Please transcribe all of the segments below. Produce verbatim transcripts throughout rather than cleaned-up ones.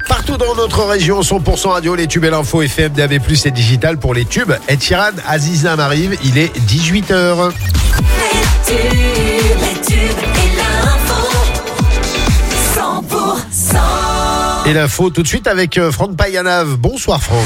Partout dans notre région, cent pour cent radio, les tubes et l'info F M, D A B plus, et digital pour les tubes. Ed Sheeran, Aziza m'arrive, il est dix-huit heures. Les tubes, les tubes et l'info, cent pour cent. Et l'info tout de suite avec Franck Payanav. Bonsoir Franck.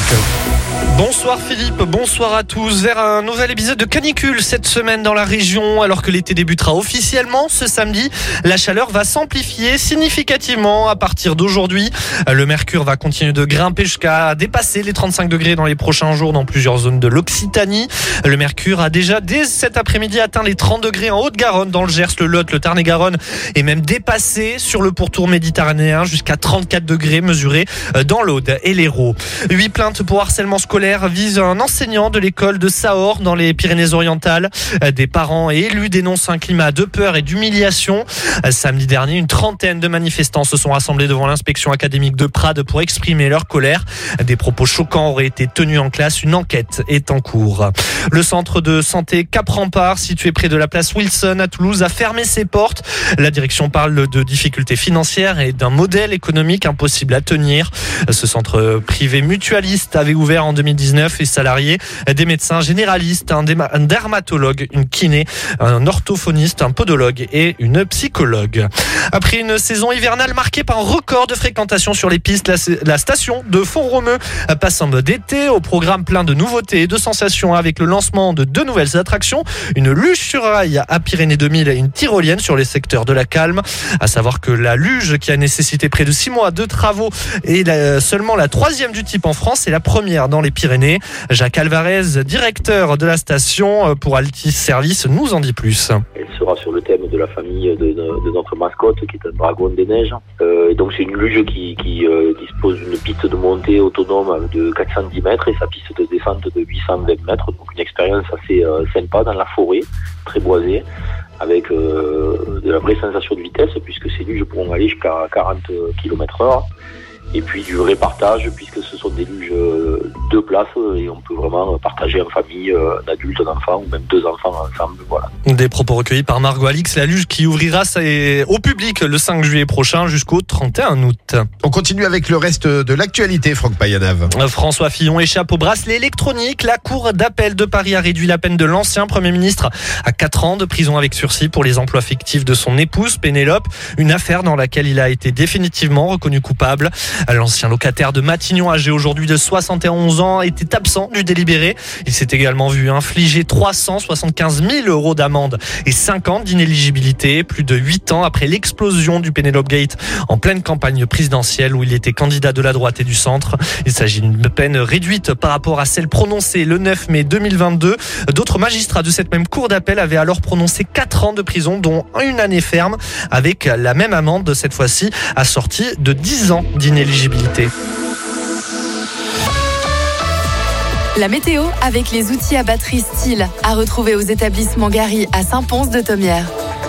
Bonsoir Philippe, bonsoir à tous. Vers un nouvel épisode de canicule cette semaine dans la région. Alors que l'été débutera officiellement ce samedi, la chaleur va s'amplifier significativement à partir d'aujourd'hui. Le mercure va continuer de grimper jusqu'à dépasser les trente-cinq degrés dans les prochains jours dans plusieurs zones de l'Occitanie. Le mercure a déjà dès cet après-midi atteint les trente degrés en Haute-Garonne, dans le Gers, le Lot, le Tarn-et-Garonne, et même dépassé sur le pourtour méditerranéen jusqu'à trente-quatre degrés mesurés dans l'Aude et l'Hérault. Huit plaintes pour harcèlement scolaire vise un enseignant de l'école de Sahorre dans les Pyrénées-Orientales. Des parents et élus dénoncent un climat de peur et d'humiliation. Samedi dernier, une trentaine de manifestants se sont rassemblés devant l'inspection académique de Prades pour exprimer leur colère. Des propos choquants auraient été tenus en classe. Une enquête est en cours. Le centre de santé Cap-Rempart, situé près de la place Wilson à Toulouse, a fermé ses portes. La direction parle de difficultés financières et d'un modèle économique impossible à tenir. Ce centre privé mutualiste avait ouvert en deux mille dix-neuf et salarié des médecins généralistes, un, déma- un dermatologue, une kiné, un orthophoniste, un podologue et une psychologue. Après une saison hivernale marquée par un record de fréquentation sur les pistes, la, la station de Font-Romeu passe en mode été, au programme plein de nouveautés et de sensations avec le lancement de deux nouvelles attractions, une luge sur rail à Pyrénées deux mille et une tyrolienne sur les secteurs de la Calme. À savoir que la luge, qui a nécessité près de six mois de travaux, est la, seulement la troisième du type en France et la première dans les Pyrénées. Jacques Alvarez, directeur de la station pour Altis Service, nous en dit plus. Elle sera sur le thème de la famille de, de, de notre mascotte, qui est un dragon des neiges. Euh, donc c'est une luge qui, qui euh, dispose d'une piste de montée autonome de quatre cent dix mètres et sa piste de descente de huit cent vingt mètres. Donc une expérience assez euh, sympa dans la forêt, très boisée, avec euh, de la vraie sensation de vitesse, puisque ces luges pourront aller jusqu'à quarante kilomètres heure. Et puis du vrai partage, puisque ce sont des luges de place et on peut vraiment partager en famille, un adulte, un enfant ou même deux enfants ensemble. Voilà. Des propos recueillis par Margot Alix, la luge qui ouvrira au public le cinq juillet prochain jusqu'au trente et un août. On continue avec le reste de l'actualité, Franck Payanav. François Fillon échappe au bracelet électronique. La cour d'appel de Paris a réduit la peine de l'ancien Premier ministre à quatre ans de prison avec sursis pour les emplois fictifs de son épouse Pénélope, une affaire dans laquelle il a été définitivement reconnu coupable. L'ancien locataire de Matignon, âgé aujourd'hui de soixante et onze ans, était absent du délibéré. Il s'est également vu infliger trois cent soixante-quinze mille euros d'amende et cinq ans d'inéligibilité, plus de huit ans après l'explosion du Penelope Gate en pleine campagne présidentielle où il était candidat de la droite et du centre. Il s'agit d'une peine réduite par rapport à celle prononcée le neuf mai deux mille vingt-deux. D'autres magistrats de cette même cour d'appel avaient alors prononcé quatre ans de prison, dont une année ferme, avec la même amende, cette fois-ci assortie de dix ans d'inéligibilité. La météo avec les outils à batterie Style, à retrouver aux établissements Gary à Saint-Pons-de-Thomières.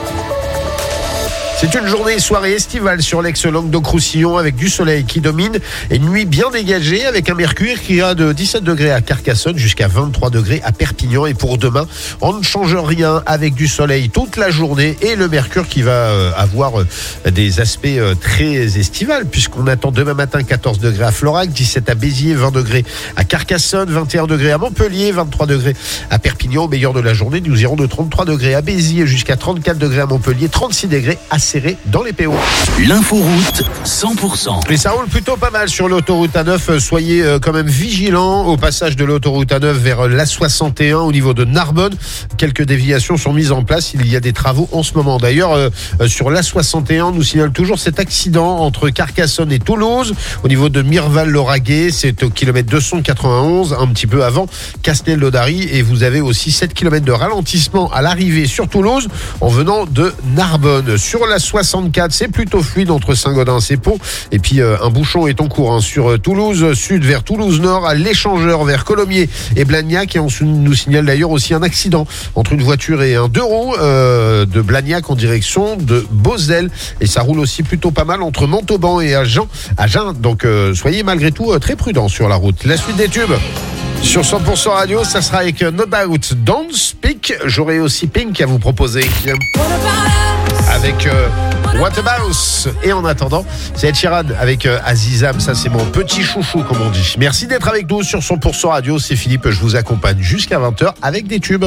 C'est une journée soirée estivale sur l'ex-Languedoc-Roussillon avec du soleil qui domine et une nuit bien dégagée avec un mercure qui ira de dix-sept degrés à Carcassonne jusqu'à vingt-trois degrés à Perpignan. Et pour demain, on ne change rien avec du soleil toute la journée et le mercure qui va avoir des aspects très estivales puisqu'on attend demain matin quatorze degrés à Florac, dix-sept à Béziers, vingt degrés à Carcassonne, vingt et un degrés à Montpellier, vingt-trois degrés à Perpignan. Au meilleur de la journée, nous irons de trente-trois degrés à Béziers jusqu'à trente-quatre degrés à Montpellier, trente-six degrés à serré dans les P O. L'inforoute cent pour cent. Et ça roule plutôt pas mal sur l'autoroute A neuf. Soyez quand même vigilants au passage de l'autoroute A neuf vers l'A soixante et un au niveau de Narbonne. Quelques déviations sont mises en place. Il y a des travaux en ce moment. D'ailleurs, euh, sur l'A soixante et un, on nous signale toujours cet accident entre Carcassonne et Toulouse au niveau de Mirval-Lauragais. C'est au kilomètre deux cent quatre-vingt-onze, un petit peu avant Castelnaudary. Et vous avez aussi sept kilomètres de ralentissement à l'arrivée sur Toulouse en venant de Narbonne. Sur la soixante-quatre, c'est plutôt fluide entre Saint-Gaudens et Pau. Et puis euh, un bouchon est en cours hein, sur euh, Toulouse Sud vers Toulouse Nord, à l'échangeur vers Colomiers et Blagnac. Et on nous signale d'ailleurs aussi un accident entre une voiture et un deux roues euh, de Blagnac en direction de Beauzelle. Et ça roule aussi plutôt pas mal entre Montauban et Agen. Agen. Donc euh, soyez malgré tout euh, très prudents sur la route. La suite des tubes sur cent pour cent Radio, ça sera avec No Doubt Don't Speak. J'aurai aussi Pink à vous proposer avec euh, What About. Et en attendant, c'est Ed Sheeran avec euh, Azizam. Ça, c'est mon petit chouchou, comme on dit. Merci d'être avec nous sur cent pour cent Radio. C'est Philippe, je vous accompagne jusqu'à vingt heures avec des tubes.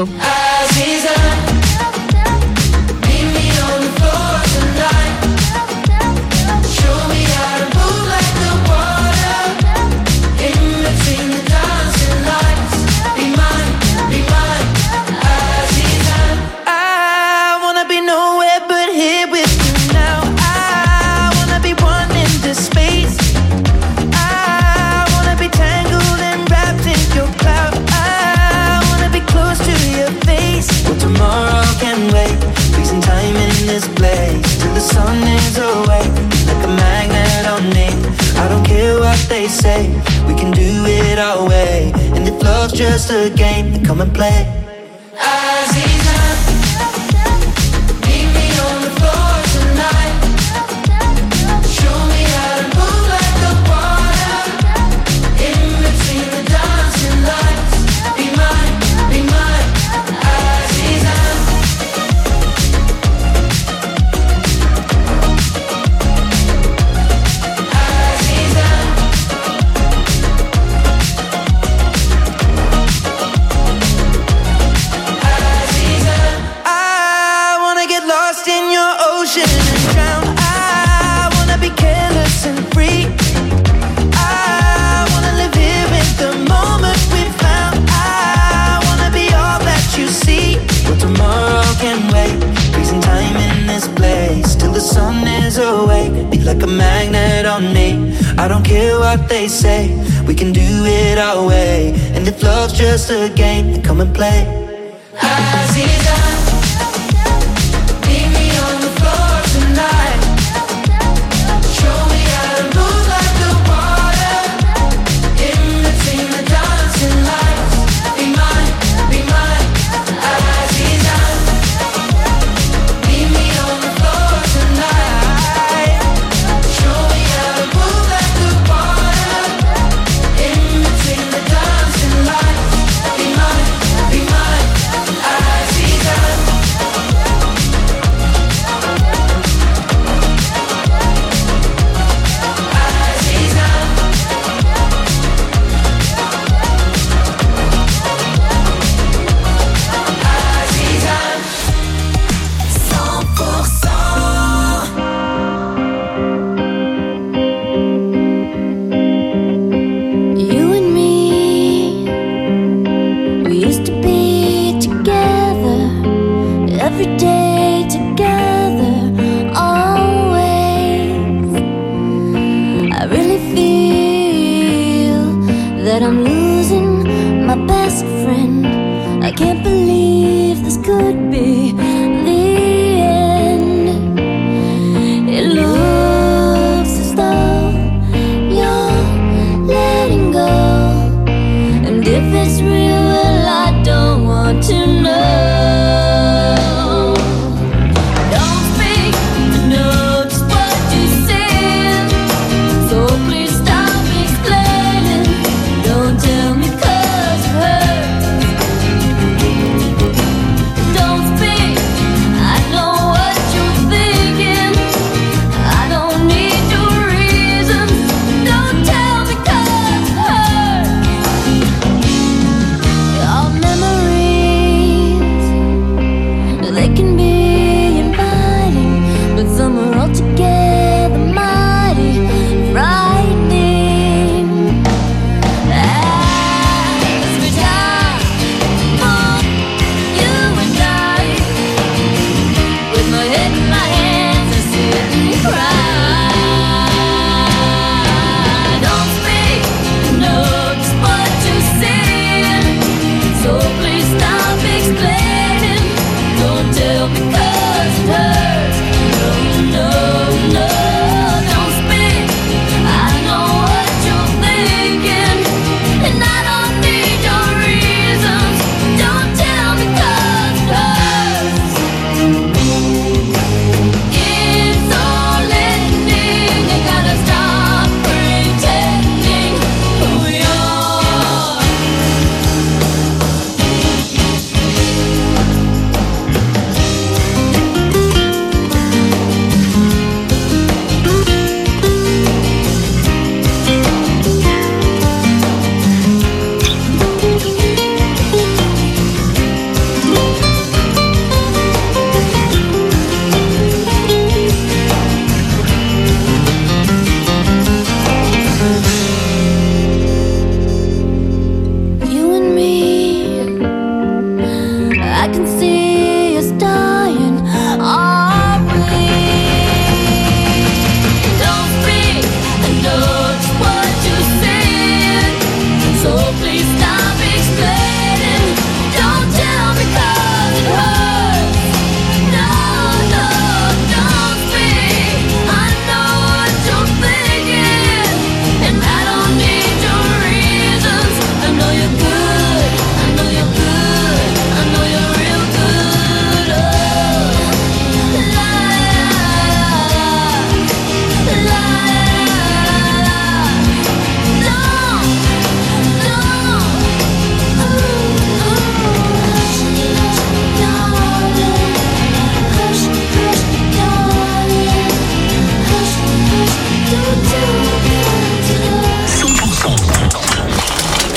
Sun is away, like a magnet on me. I don't care what they say, we can do it our way. And if love's just a game, then come and play. Aziza, meet me on the floor tonight. Show me how to move like the water. In between the dancing lights. Be mine, be mine, Aziza. Sun is awake, be like a magnet on me. I don't care what they say, we can do it our way. And if love's just a game, then come and play. Aziza, meet me on the floor tonight. Show me how to move like the water. In between the dancing lights. Be mine, be mine, Aziza. Meet me on the floor tonight. Show me how to move like the water. In between the dancing lights. Be mine, be mine, Aziza. Aziza. Aziza. cent pour cent. You and me, we used to be together, every day together, always. I really feel that I'm losing my best friend. I can't believe this could be the end. It looks as though you're letting go, and if it's real, well, I don't want to know. Don't speak, I know just what you said, so please stop explaining. Don't tell me 'cause it hurts. Don't speak,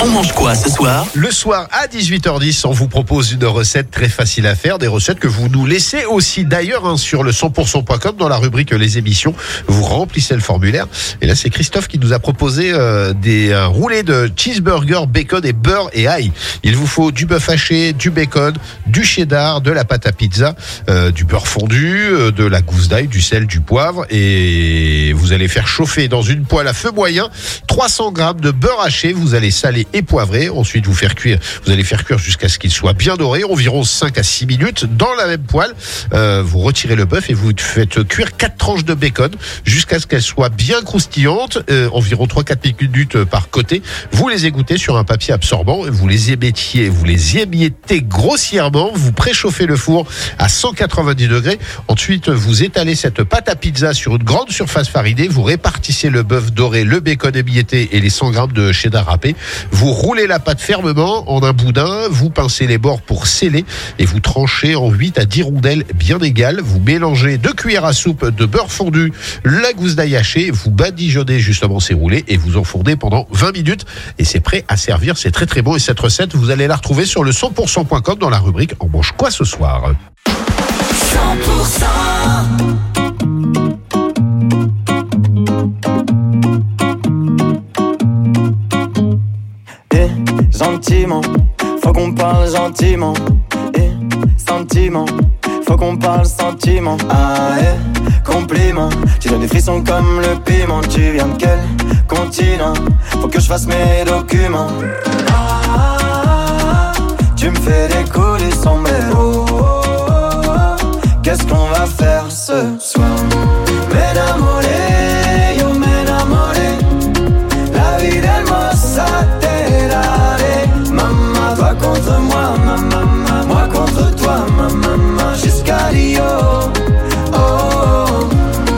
On mange quoi ce soir? Le soir à dix-huit heures dix, on vous propose une recette très facile à faire, des recettes que vous nous laissez aussi d'ailleurs hein, sur le cent pour cent point com dans la rubrique les émissions. Vous remplissez le formulaire et là c'est Christophe qui nous a proposé euh, des euh, roulés de cheeseburger, bacon et beurre et ail. Il vous faut du bœuf haché, du bacon, du cheddar, de la pâte à pizza, euh, du beurre fondu, euh, de la gousse d'ail, du sel, du poivre et vous allez faire chauffer dans une poêle à feu moyen trois cents grammes de beurre haché. Vous allez saler et poivrer. Ensuite, vous faire cuire. Vous allez faire cuire jusqu'à ce qu'il soit bien doré, environ cinq à six minutes dans la même poêle. Euh, vous retirez le bœuf et vous faites cuire quatre tranches de bacon jusqu'à ce qu'elles soient bien croustillantes, euh, environ trois à quatre minutes par côté. Vous les égouttez sur un papier absorbant, vous les émettiez, vous les émiettez grossièrement, vous préchauffez le four à cent quatre-vingt-dix degrés. Ensuite, vous étalez cette pâte à pizza sur une grande surface farinée, vous répartissez le bœuf doré, le bacon émietté et les cent grammes de cheddar râpé. Vous roulez la pâte fermement en un boudin, vous pincez les bords pour sceller et vous tranchez en huit à dix rondelles bien égales. Vous mélangez deux cuillères à soupe de beurre fondu, la gousse d'ail hachée, vous badigeonnez justement ces roulés et vous enfournez pendant vingt minutes et c'est prêt à servir. C'est très très bon et cette recette, vous allez la retrouver sur le cent pour cent point com dans la rubrique On mange quoi ce soir? cent pour cent. Et gentiment, faut qu'on parle gentiment. Et sentiment, faut qu'on parle sentiment. Ah et compliment, tu donnes des frissons comme le piment. Tu viens de quel continent? Faut que je fasse mes documents. Ah, tu me fais décoller son mélo. Qu'est-ce qu'on va faire ce soir? M'enamoré, yo m'enamoré. La vie d'Hermosa te daré. Maman, toi contre moi, maman, moi contre toi, maman, jusqu'à Rio. Oh, oh.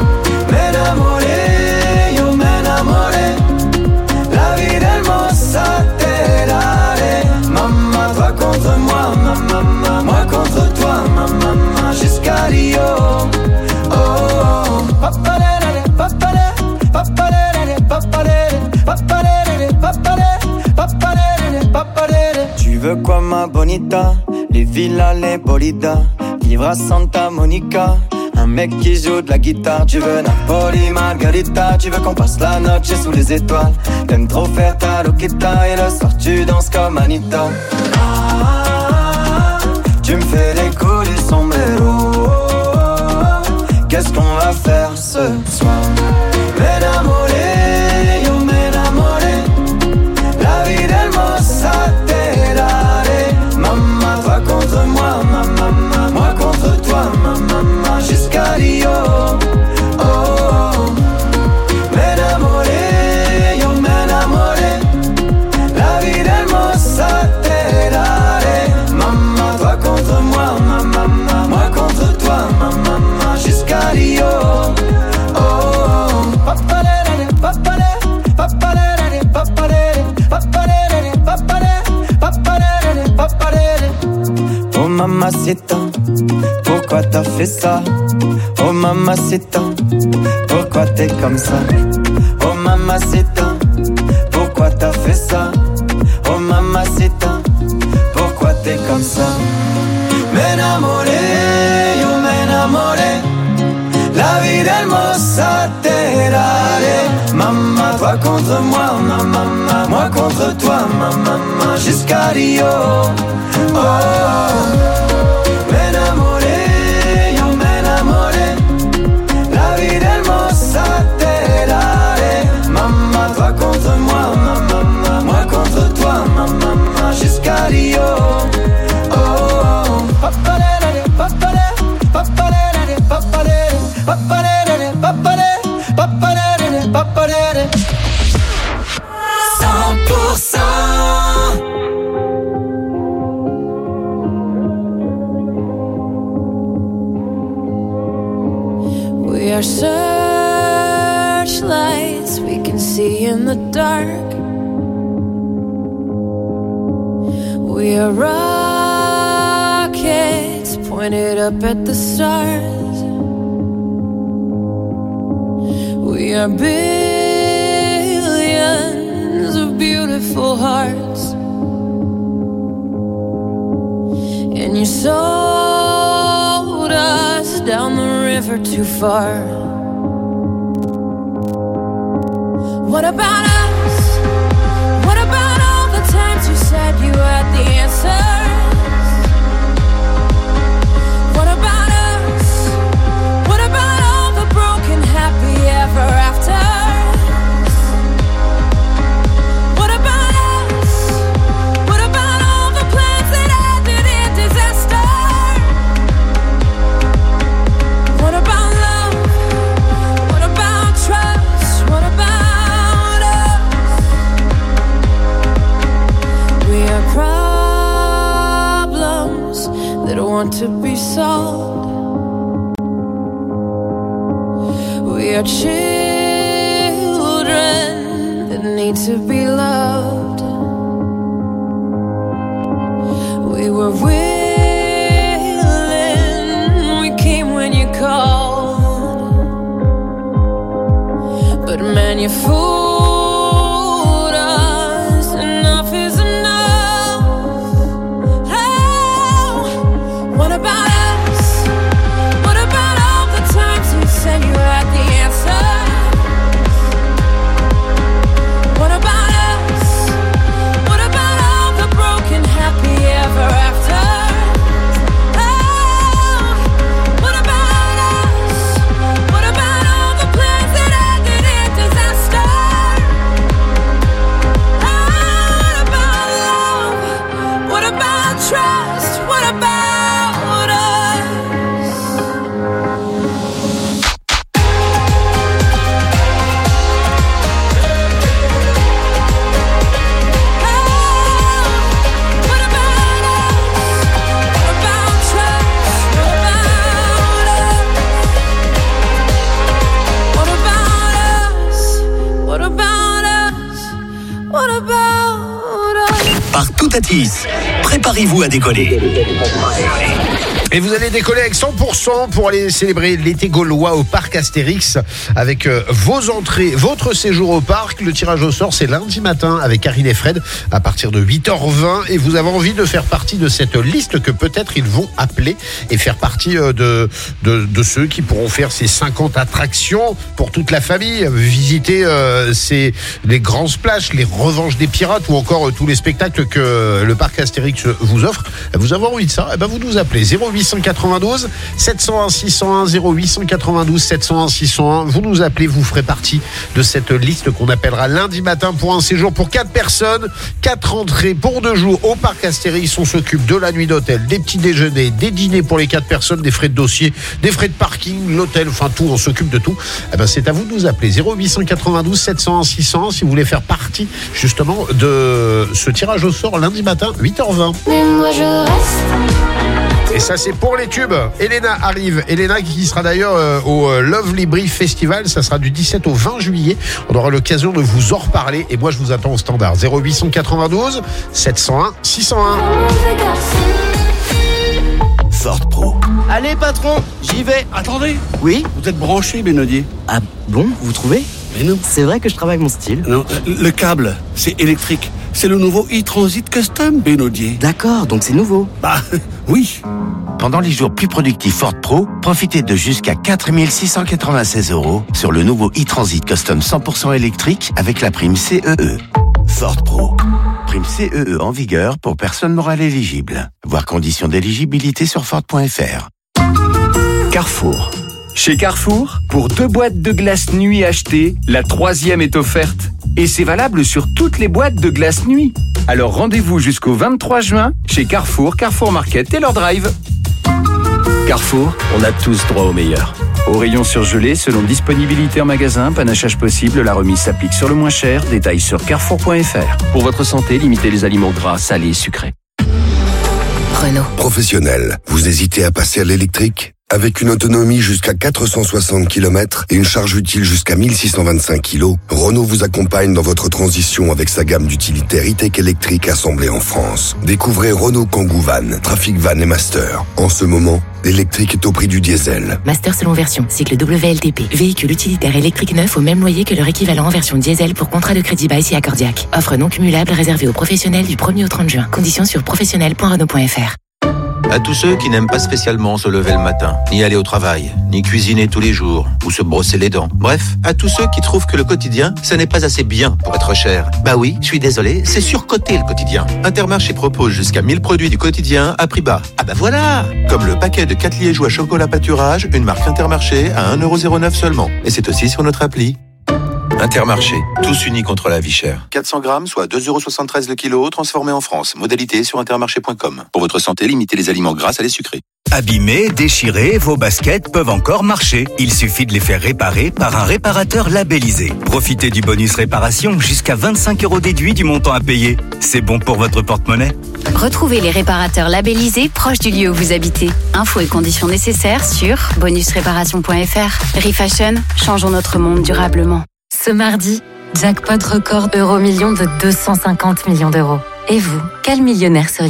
M'enamoré, yo m'enamoré. La vie d'Hermosa te daré. Maman, toi contre moi, maman, moi contre toi, maman, jusqu'à Rio. Oh, oh. Papalere, papalere, papalere, papalere, papalere, papalere, papalere, papalere. Tu veux quoi ma bonita? Les villas, les bolidas, vivre à Santa Monica. Un mec qui joue de la guitare. Tu veux Napoli, Margarita. Tu veux qu'on passe la noche sous les étoiles. T'aimes trop faire ta loquita. Et le soir tu danses comme Anita. Ah, tu me fais décoller son mélo. Qu'est-ce qu'on va faire ce soir? M'enamoré, yo m'enamoré. La vie d'Hermosa te daré. Maman, toi contre moi, maman, moi contre toi, maman, jusqu'à Rio. Oh, oh. M'enamoré, yo m'enamoré. La vie d'Hermosa te daré. Maman, toi contre moi, maman, moi contre toi, maman, jusqu'à Rio. Oh, oh. Papalere, papalere, papalere, papalere, papalere, papalere, papalere, papalere. Oh mamacita, pourquoi t'as fait ça? Oh mamacita, pourquoi t'es comme ça? Oh mamacita, pourquoi t'as fait ça? Oh mamacita, pourquoi t'es comme ça? M'enamoré, yo m'enamoré. La vie d'Hermosa te daré. Maman, toi contre moi, maman, moi contre toi, maman, jusqu'à Rio. Oh, oh. M'enamoré, yo m'enamoré. La vie d'Hermosa te daré. Maman, toi contre moi, maman, moi contre toi, maman, jusqu'à Rio. Oh, oh. Papalere, papalere, papalere, papalere, papalere, papalere, papalere, papalere. cent pour cent. We are searchlights we can see in the dark. We are rockets pointed up at the stars. We are billions of beautiful hearts sold us down the river too far. What about us? What about all the times you said you had the answers? What about us? What about all the broken happy ever after? What about us? What about all the plans that ended in disaster? What about love? What about trust? What about us? We are problems that want to be solved. We are children that need to be loved. We were willing, we came when you called. But man, you fooled us, enough is enough. Oh, what about us? What about all the times you said you had the answer? What about us? What about all the broken happy ever after? Oh, what about us? What about all the plans that ended in disaster? Oh, what about love? What about trust? What about us? What about us? What about trust? What about us? What about us? What about us? What about us? Par Toutatis, préparez-vous à décoller. Et vous allez décoller avec cent pour cent pour aller célébrer l'été gaulois au parc Astérix avec euh, vos entrées, votre séjour au parc. Le tirage au sort, c'est lundi matin avec Karine et Fred à partir de huit heures vingt. Et vous avez envie de faire partie de cette liste que peut-être ils vont appeler et faire partie euh, de, de, de ceux qui pourront faire ces cinquante attractions pour toute la famille. Visiter euh, ces, les grands splashes, les revanches des pirates ou encore euh, tous les spectacles que le parc Astérix vous offre. Vous avez envie de ça? Eh ben vous nous appelez zéro huit cent quatre-vingt-douze sept cent un six cent un, zéro huit cent quatre-vingt-douze sept cent un six cent un. Vous nous appelez, vous ferez partie de cette liste qu'on appellera lundi matin pour un séjour pour quatre personnes, quatre entrées pour deux jours au parc Astérix. On s'occupe de la nuit d'hôtel, des petits déjeuners, des dîners pour les quatre personnes, des frais de dossier, des frais de parking, l'hôtel, enfin tout, on s'occupe de tout. Eh ben c'est à vous de nous appeler zéro huit cent quatre-vingt-douze sept cent un six cent un si vous voulez faire partie justement de ce tirage au sort lundi matin huit heures vingt. Mais moi je reste. Et ça, c'est pour les tubes. Elena arrive. Elena qui sera d'ailleurs euh, au euh, Lovely Brief Festival. Ça sera du dix-sept au vingt juillet. On aura l'occasion de vous en reparler. Et moi, je vous attends au standard. zéro huit cent quatre-vingt-douze sept cent un six cent un. Ford Pro. Allez patron, j'y vais. Attendez, Oui? vous êtes branché, Benodier? Ah bon, vous trouvez? Mais non. C'est vrai que je travaille avec mon style. Non, le câble, c'est électrique. C'est le nouveau e-Transit Custom, Benodier. D'accord, donc c'est nouveau. Bah, oui. Pendant les jours plus productifs Ford Pro, profitez de jusqu'à quatre mille six cent quatre-vingt-seize euros sur le nouveau e-Transit Custom cent pour cent électrique avec la prime C E E. Ford Pro. Prime C E E en vigueur pour personnes morales éligibles. Voir conditions d'éligibilité sur Ford point F R. Carrefour. Chez Carrefour, pour deux boîtes de glace nuit achetées, la troisième est offerte. Et c'est valable sur toutes les boîtes de glace nuit. Alors rendez-vous jusqu'au vingt-trois juin chez Carrefour, Carrefour Market et leur drive. Carrefour, on a tous droit au meilleur. Au rayon surgelé, selon disponibilité en magasin, panachage possible, la remise s'applique sur le moins cher. Détails sur carrefour point F R. Pour votre santé, limitez les aliments gras, salés et sucrés. Renault. Professionnel, vous hésitez à passer à l'électrique ? Avec une autonomie jusqu'à quatre cent soixante kilomètres et une charge utile jusqu'à mille six cent vingt-cinq kilos, Renault vous accompagne dans votre transition avec sa gamme d'utilitaires e-tech électriques assemblés en France. Découvrez Renault Kangoo Van, Trafic Van et Master. En ce moment, l'électrique est au prix du diesel. Master selon version, cycle W L T P. Véhicule utilitaire électrique neuf au même loyer que leur équivalent en version diesel pour contrat de crédit bail si accordiaque. Offre non cumulable réservée aux professionnels du premier au trente juin. Conditions sur professionnel point renault point F R. À tous ceux qui n'aiment pas spécialement se lever le matin, ni aller au travail, ni cuisiner tous les jours, ou se brosser les dents. Bref, à tous ceux qui trouvent que le quotidien, ça n'est pas assez bien pour être cher. Bah oui, je suis désolé, c'est surcoté le quotidien. Intermarché propose jusqu'à mille produits du quotidien à prix bas. Ah bah voilà! Comme le paquet de quatre liégeois chocolat pâturage, une marque Intermarché à un euro zéro neuf seulement. Et c'est aussi sur notre appli. Intermarché, tous unis contre la vie chère. quatre cents grammes, soit deux euros soixante-treize le kilo, transformé en France. Modalité sur intermarché point com. Pour votre santé, limitez les aliments gras à les sucrés. Abîmés, déchirés, vos baskets peuvent encore marcher. Il suffit de les faire réparer par un réparateur labellisé. Profitez du bonus réparation, jusqu'à vingt-cinq euros déduits du montant à payer. C'est bon pour votre porte-monnaie. Retrouvez les réparateurs labellisés proches du lieu où vous habitez. Infos et conditions nécessaires sur bonus réparation point f r. Refashion, changeons notre monde durablement. Ce mardi, jackpot record euro million de deux cent cinquante millions d'euros. Et vous, quel millionnaire seriez-vous ?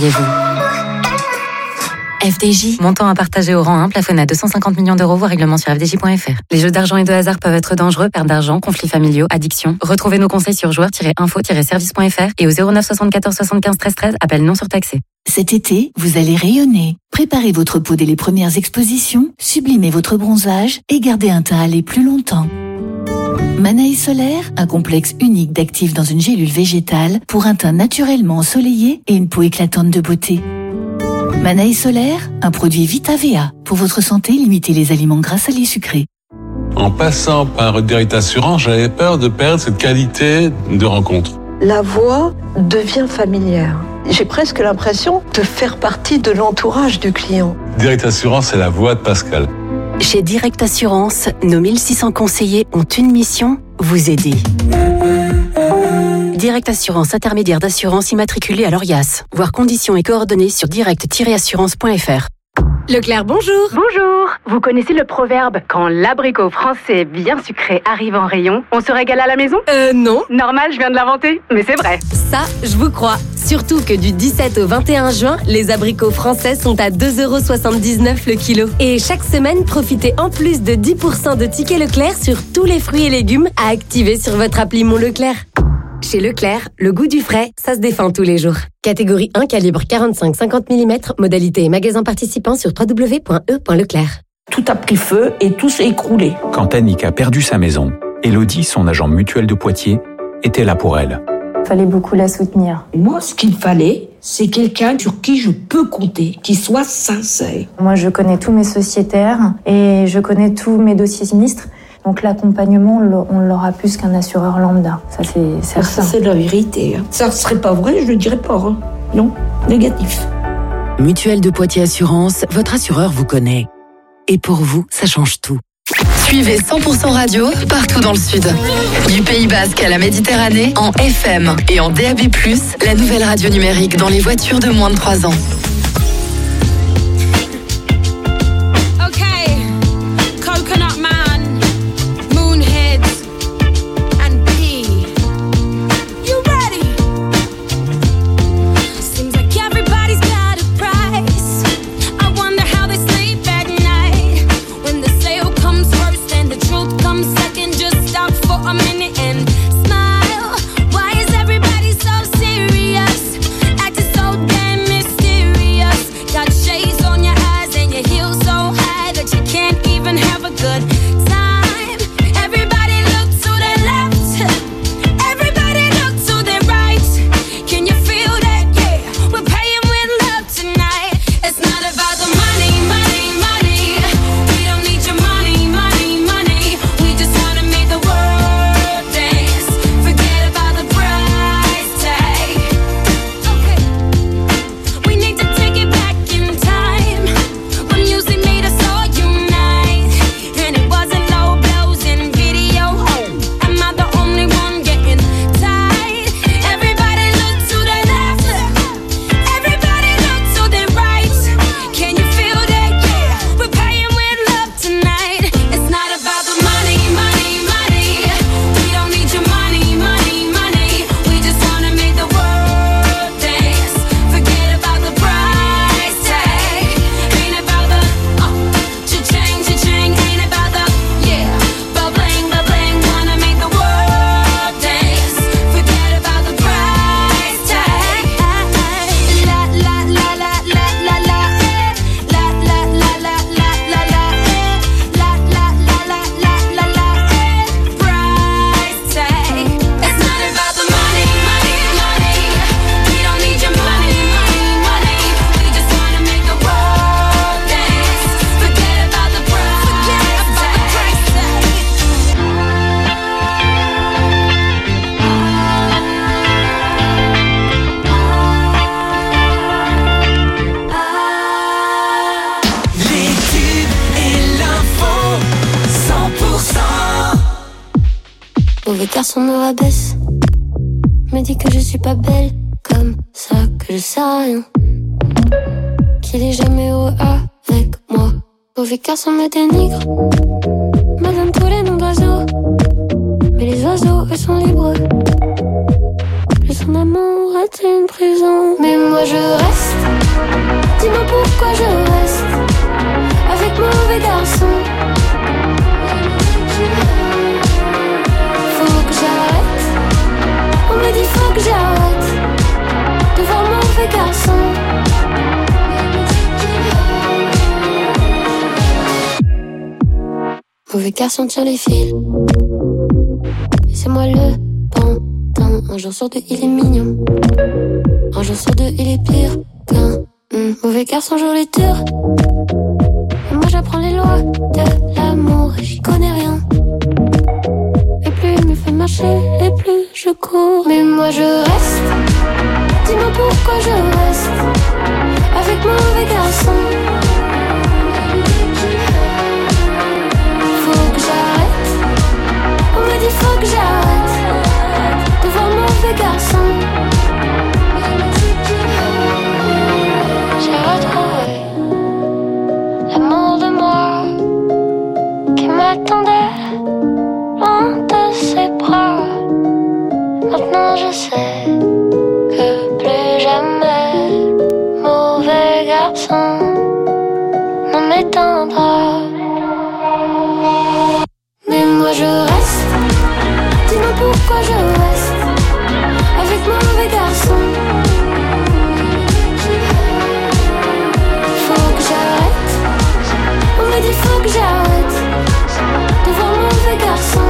F D J, montant à partager au rang un, plafonné à deux cent cinquante millions d'euros, voire règlement sur f d j point f r. Les jeux d'argent et de hasard peuvent être dangereux, perte d'argent, conflits familiaux, addiction. Retrouvez nos conseils sur joueurs tiret info tiret service point f r et au zéro neuf soixante-quatorze soixante-quinze treize treize, appel non surtaxé. Cet été, vous allez rayonner. Préparez votre peau dès les premières expositions, sublimez votre bronzage et gardez un teint hâlé plus longtemps. Manaï Solaire, un complexe unique d'actifs dans une gélule végétale pour un teint naturellement ensoleillé et une peau éclatante de beauté. Manaï Solaire, un produit Vita V A. Pour votre santé, limitez les aliments gras, salés, sucrés. En passant par Direct Assurance, j'avais peur de perdre cette qualité de rencontre. La voix devient familière. J'ai presque l'impression de faire partie de l'entourage du client. Direct Assurance, c'est la voix de Pascal. Chez Direct Assurance, nos mille six cents conseillers ont une mission, vous aider. Direct Assurance, intermédiaire d'assurance immatriculée à l'Orias. Voir conditions et coordonnées sur direct tiret assurance point f r. Leclerc, bonjour. Bonjour. Vous connaissez le proverbe « Quand l'abricot français bien sucré arrive en rayon, on se régale à la maison » Euh, non. Normal, je viens de l'inventer, mais c'est vrai. Ça, je vous crois. Surtout que du dix-sept au vingt et un juin, les abricots français sont à deux euros soixante-dix-neuf le kilo. Et chaque semaine, profitez en plus de dix pour cent de tickets Leclerc sur tous les fruits et légumes à activer sur votre appli Mon Leclerc. Chez Leclerc, le goût du frais, ça se défend tous les jours. Catégorie un, calibre quarante-cinq à cinquante millimètres, modalité et magasin participant sur w w w point e point leclerc. Tout a pris feu et tout s'est écroulé. Quand Annick a perdu sa maison, Élodie, son agent mutuel de Poitiers, était là pour elle. Il fallait beaucoup la soutenir. Moi, ce qu'il fallait, c'est quelqu'un sur qui je peux compter, qui soit sincère. Moi, je connais tous mes sociétaires et je connais tous mes dossiers sinistres. Donc l'accompagnement, on l'aura plus qu'un assureur lambda. Ça, c'est certain. Ça, c'est la vérité. Ça ne serait pas vrai, je ne le dirais pas. Hein. Non, négatif. Mutuelle de Poitiers Assurance, votre assureur vous connaît. Et pour vous, ça change tout. Suivez cent pour cent Radio partout dans le Sud. Du Pays Basque à la Méditerranée, en F M et en D A B plus, la nouvelle radio numérique dans les voitures de moins de trois ans. Mysterious, acting so damn mysterious. garçon me rabaisse, me dit que je suis pas belle, comme ça que je sais rien, qu'il est jamais heureux avec moi. Mauvais garçon me dénigre, me donne tous les noms d'oiseaux, mais les oiseaux eux sont libres. Plus son amour est une prison, mais moi je reste. Dis-moi pourquoi je reste avec mauvais garçon. Faut que j'arrête, on me dit faut que j'arrête de voir mauvais garçon. Mauvais garçon tire les fils, et c'est moi le pantin. Un jour sur deux il est mignon, un jour sur deux il est pire qu'un mmh. Mauvais garçon joue les tours, et moi j'apprends les lois de l'amour et j'y connais rien. Et plus il me fait marcher, et plus je cours. Mais moi je reste, dis-moi pourquoi je reste avec mauvais garçon. Faut que j'arrête, on me dit faut que j'arrête de voir mauvais garçon. J'ai retrouvé l'amour de moi qui m'attendait loin de ses bras. Maintenant je sais que plus jamais mauvais garçon ne m'éteindra. Mais moi je reste, dis-moi pourquoi je reste avec mauvais garçon. Faut que j'arrête, on me dit faut que j'arrête de voir mauvais garçon.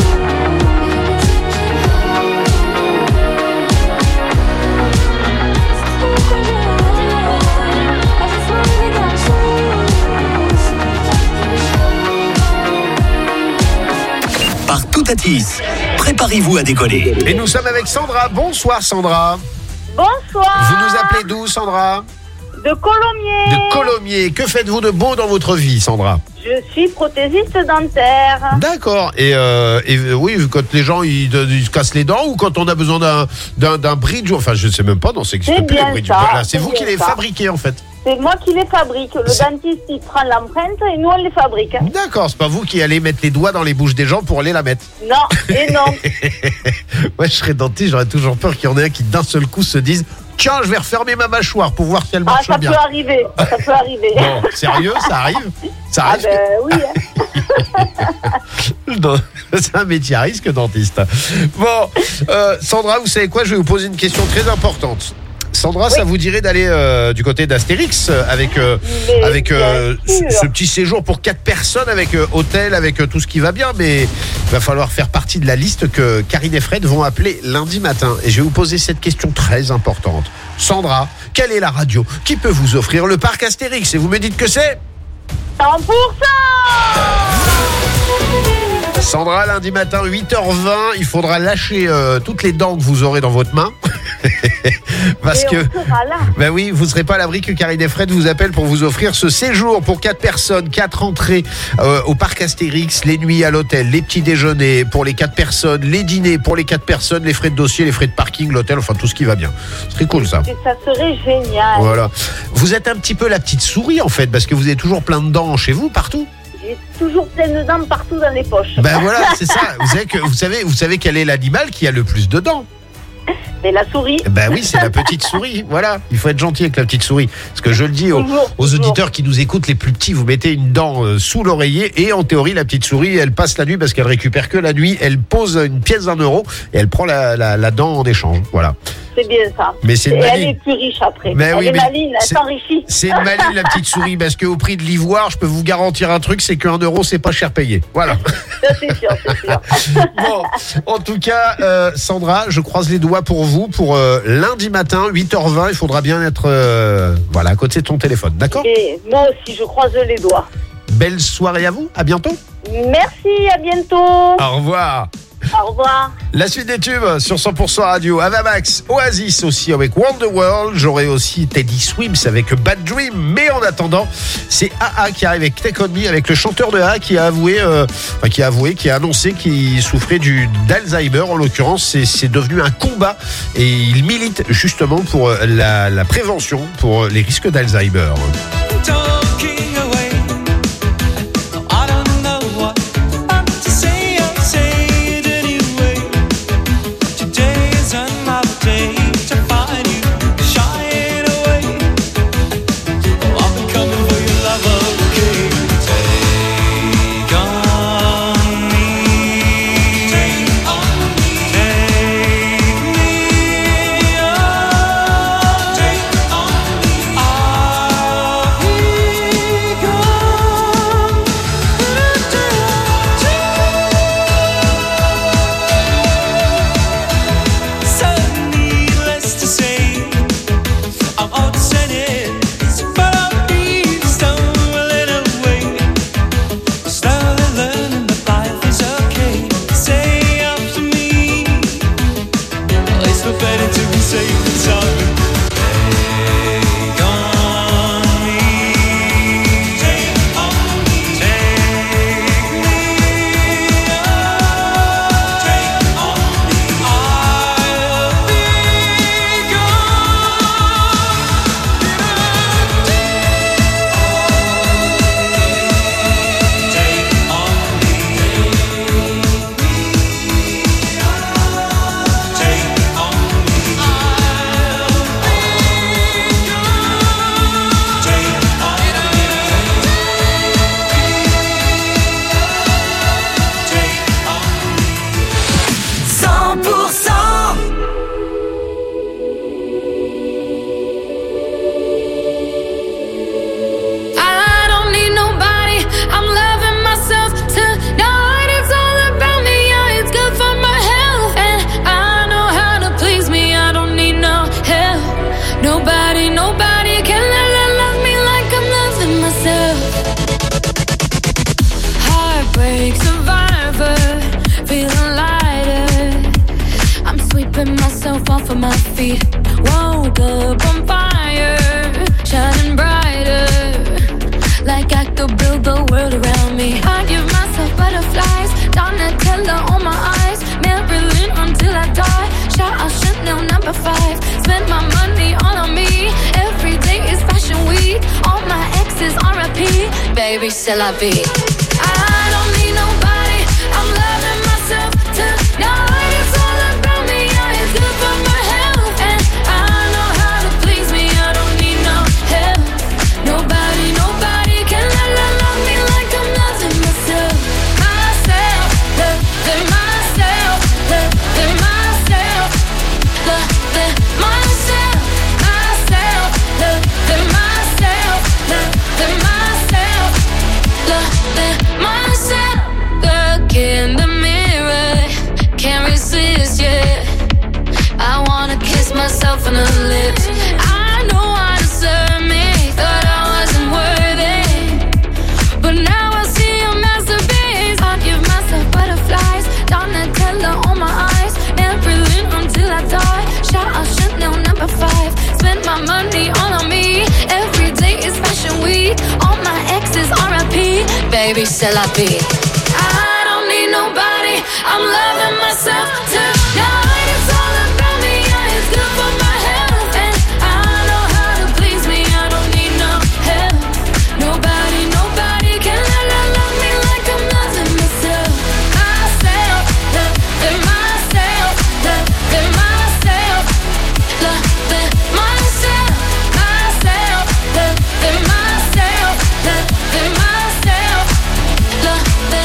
Partout à Tis, préparez-vous à décoller. Et nous sommes avec Sandra. Bonsoir Sandra. Bonsoir. Vous nous appelez d'où Sandra? De Colomiers. De Colomiers. Que faites-vous de beau dans votre vie Sandra? Je suis prothésiste dentaire. D'accord. Et, euh, et euh, oui, quand les gens ils, ils se cassent les dents ou quand on a besoin d'un, d'un, d'un bridge, enfin je ne sais même pas, non, ça n'existe C'est plus bien le bridge. ça, Voilà, c'est c'est vous bien qui les ça. fabriquez en fait. C'est moi qui les fabrique. Le C'est- dentiste, il prend l'empreinte et nous, on les fabrique. D'accord, c'est pas vous qui allez mettre les doigts dans les bouches des gens pour aller la mettre. Non, et non. Moi, je serais dentiste, j'aurais toujours peur qu'il y en ait un qui d'un seul coup se dise tiens, je vais refermer ma mâchoire pour voir si elle Ah, marche ça bien. peut arriver. Ça peut arriver. Bon, sérieux, ça arrive? Ça Ah arrive? ben oui. hein. Non, c'est un métier à risque, dentiste. Bon, euh, Sandra, vous savez quoi? Je vais vous poser une question très importante. Sandra, ça vous dirait d'aller euh, du côté d'Astérix euh, avec, euh, Mais avec euh, bien ce, sûr. ce petit séjour pour quatre personnes avec euh, hôtel, avec euh, tout ce qui va bien, mais il va falloir faire partie de la liste que Karine et Fred vont appeler lundi matin. Et je vais vous poser cette question très importante. Sandra, quelle est la radio qui peut vous offrir le parc Astérix? Et vous me dites que c'est cent pour cent. Sandra, lundi matin, huit heures vingt, il faudra lâcher euh, toutes les dents que vous aurez dans votre main. Parce Et que, on sera là. ben oui, vous ne serez pas à l'abri que Karine et Fred vous appellent pour vous offrir ce séjour pour quatre personnes, quatre entrées euh, au parc Astérix, les nuits à l'hôtel, les petits déjeuners pour les quatre personnes, les dîners pour les quatre personnes, les frais de dossier, les frais de parking, l'hôtel, enfin tout ce qui va bien. Ce serait cool ça. Et ça serait génial. Voilà. Vous êtes un petit peu la petite souris en fait, parce que vous avez toujours plein de dents chez vous, partout. J'ai toujours plein de dents partout dans les poches. Ben voilà, c'est ça. Vous savez que vous savez, vous savez quel est l'animal qui a le plus de dents? C'est la souris. Ben oui, c'est la petite souris. Voilà, il faut être gentil avec la petite souris. Parce que je le dis aux, Toujours, aux toujours. auditeurs qui nous écoutent, les plus petits, vous mettez une dent euh, sous l'oreiller et en théorie, la petite souris, elle passe la nuit parce qu'elle récupère que la nuit. Elle pose une pièce d'un euro et elle prend la, la, la dent en échange. Voilà. C'est bien ça. Mais c'est Et une elle maligne. est plus riche après. Mais elle oui, est mais maligne, elle c'est- s'enrichit. C'est une maligne, la petite souris, parce qu'au prix de l'ivoire, je peux vous garantir un truc, c'est qu'un euro, c'est pas cher payé. Voilà. Ça, c'est sûr, c'est sûr. Bon, en tout cas, euh, Sandra, je croise les doigts pour vous pour euh, lundi matin, huit heures vingt. Il faudra bien être euh, voilà, à côté de ton téléphone, d'accord? Et moi aussi, je croise les doigts. Belle soirée à vous, à bientôt. Merci, à bientôt. Au revoir. Au revoir. La suite des tubes sur cent pour cent Radio. Avamax, Oasis aussi avec Wonderworld. J'aurai aussi Teddy Swims avec Bad Dream. Mais en attendant, c'est A A qui arrive avec Take On Me, avec le chanteur de A A qui a avoué, euh, enfin, qui a avoué, qui a annoncé qu'il souffrait du d'Alzheimer. En l'occurrence, c'est, c'est devenu un combat et il milite justement pour la, la prévention pour les risques d'Alzheimer. Baby, c'est la vie. I don't need nobody. I'm loving myself tonight. It's all about me. Yeah, it's good for my health, and I know how to please me. I don't need no help. Nobody, nobody can love, love, love me like I'm loving myself. Myself, loving myself, loving myself, loving myself, myself, loving myself, loving myself. Loving myself. Look in the mirror, can't resist, yeah. I wanna kiss myself on the lips. I know I deserve me, thought I wasn't worthy, but now I see a masterpiece. I give myself butterflies, Donatella on my eyes, Marilyn until I die. Shout out Chanel number five, spend my money all on me. Every day is fashion week, all my exes R I P. Baby, c'est la vie. I don't need nobody. I'm loving myself tonight. It's all about me. Yeah, it's good for my health, and I know how to please me. I don't need no help. Nobody, nobody can love, love, love me like I'm loving myself. Myself, loving myself, loving myself, loving myself, myself, loving myself, loving myself, loving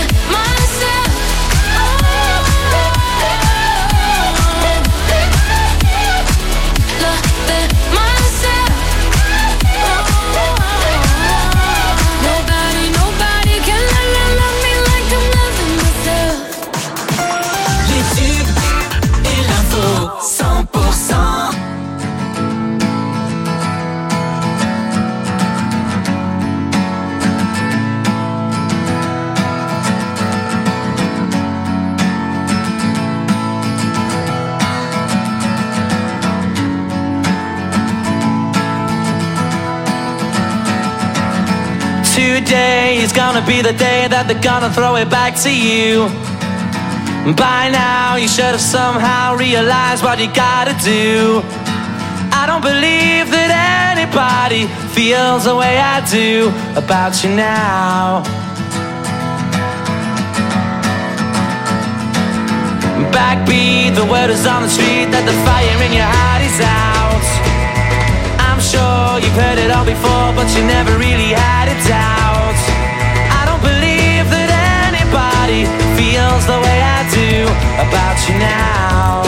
Today is gonna be the day that they're gonna throw it back to you. By now you should have somehow realized what you gotta do. I don't believe that anybody feels the way I do about you now. Backbeat, the word is on the street that the fire in your heart is out. I'm sure you've heard it all before, but you never really had a doubt. I don't believe that anybody feels the way I do about you now.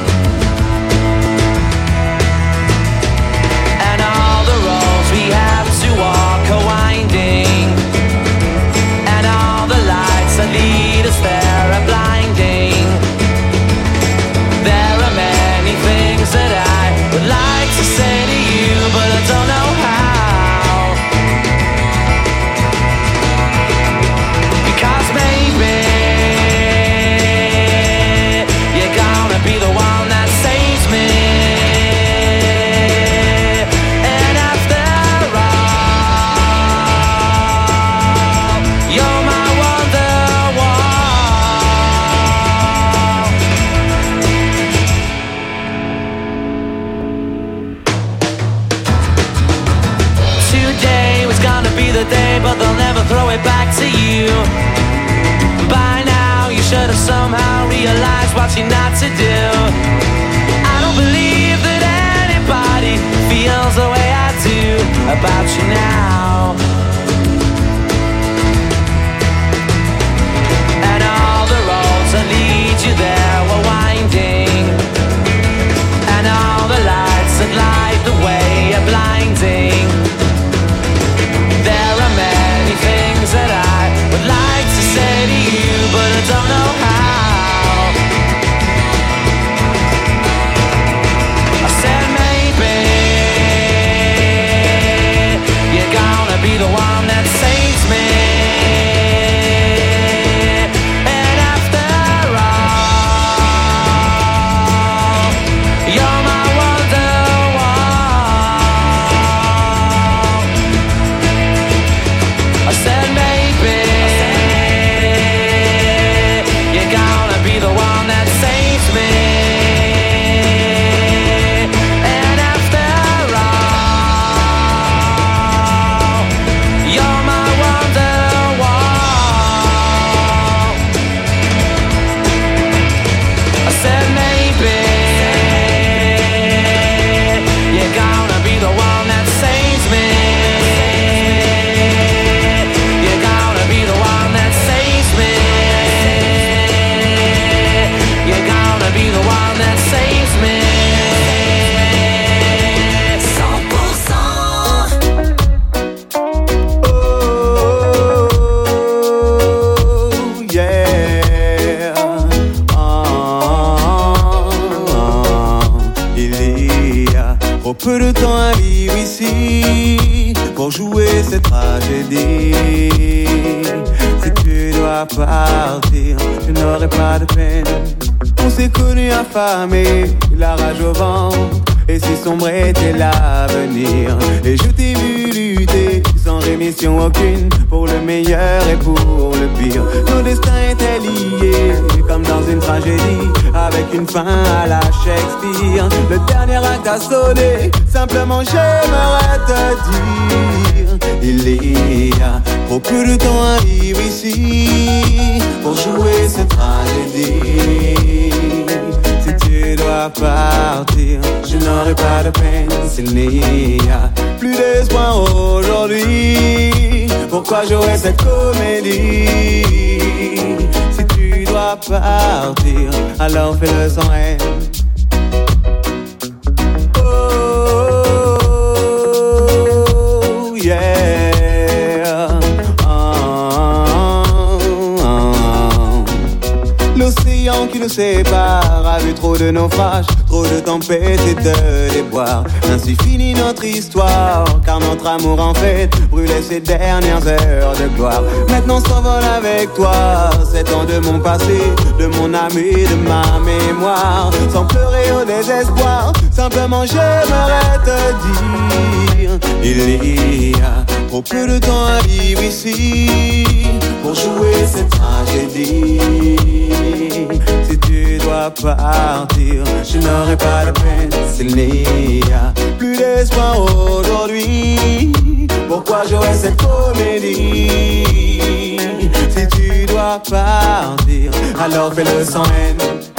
And all the roads we have to walk are winding, and all the lights that lead us there are blinding. There are many things that I would like to say to you, but I don't know how. Because maybe you're gonna be the one that saves me. And after all, you're my Wonderwall. Today was gonna be the day, but they'll never throw it back to you. By now you should have somehow realized what you're not to do. I don't believe that anybody feels the way I do about you now. And all the roads that lead you there were winding, and all the lights that light the way are blinding. There are many things that I would like to say to you, but I don't know how. I said maybe you're gonna be the one that saves me. And after all, you're my Wonderwall. I said maybe you're gonna be the one that saves me. And after all, you're my Wonderwall. I said maybe you're gonna be the one that saves me. You're gonna be the one that saves me. You're gonna be the one that saves me. cent pour cent. Oh, yeah. Ah, il y a trop peu de temps à vivre ici pour jouer cette tragédie. Si tu dois partir, je n'aurai pas de peine. On s'est connus affamés, la rage au ventre, et si sombre était l'avenir. Et je t'ai vu lutter sans rémission aucune, pour le meilleur et pour le pire. Nos destins étaient liés comme dans une tragédie, avec une fin à la Shakespeare. Le dernier acte a sonné, simplement j'aimerais te dire, il y a trop peu de temps à vivre ici pour jouer cette tragédie. Si tu dois partir, je n'aurai pas de peine. S'il n'y a plus d'espoir aujourd'hui, pourquoi jouer cette comédie? Si tu dois partir, alors fais-le sans haine. Oh, yeah. Ah, ah. L'océan qui nous sépare a vu trop de naufrages, trop de tempêtes et de déboires. Ainsi finit notre histoire, car notre amour en fait brûlait ses dernières heures de gloire. Maintenant s'envole avec toi sept ans de mon passé, de mon âme et de ma mémoire. Sans pleurer au désespoir, simplement j'aimerais te dire, il y a Trop peu de temps à vivre ici pour jouer cette tragédie. Si tu dois partir, je n'aurai pas de peine. S'il n'y a plus d'espoir aujourd'hui, pourquoi jouer cette comédie? Si tu dois partir, alors fais-le sans haine.